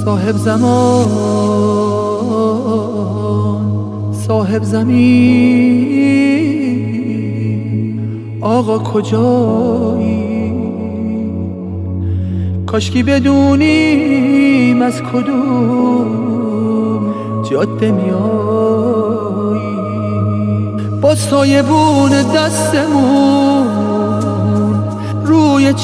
صاحب زمان، صاحب زمین، آقا کجایی؟ کاشکی بدونیم از کدوم جاده میایی. با سایبون دستمون روی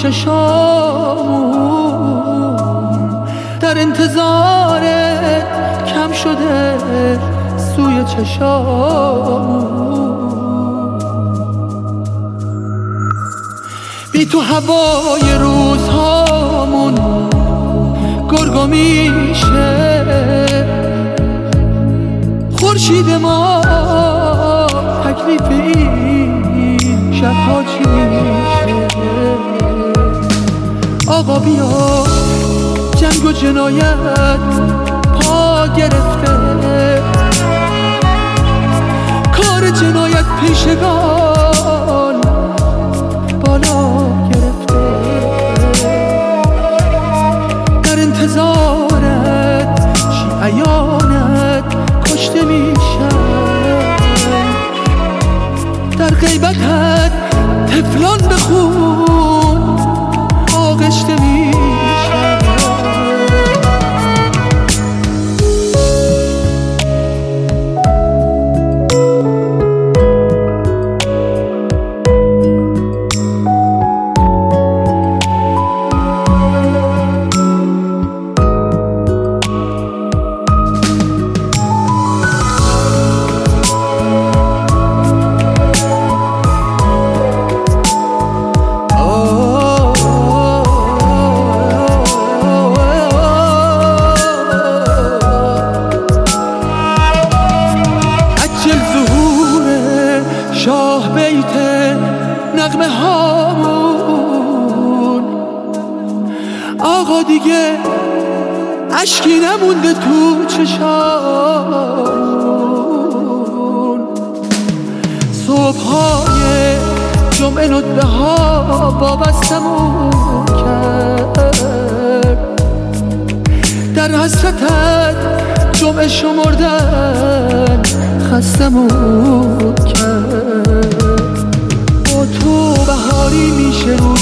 چشامون در انتظارت کم شده سوی چشامون. بی تو هوای روزهامون گرگو میشه، خورشید ما تکلیف این شبها چی میشه؟ آقا بیا جنگ و جنایت پا گرفته، کار جنایت پیشگان بالا گرفته. در انتظارت شیعیانت کشته میشن، در غیبتت طفلان به خون آغشته میشن. شاه بیت نغمه هامون، آقا دیگه اشکی نمونده تو چشامون. صبحهای جمعه ندبه ها وابستمون کرد، در حسرتت جمعه شمردن خستمون کرد. با تو بهاری میشه رو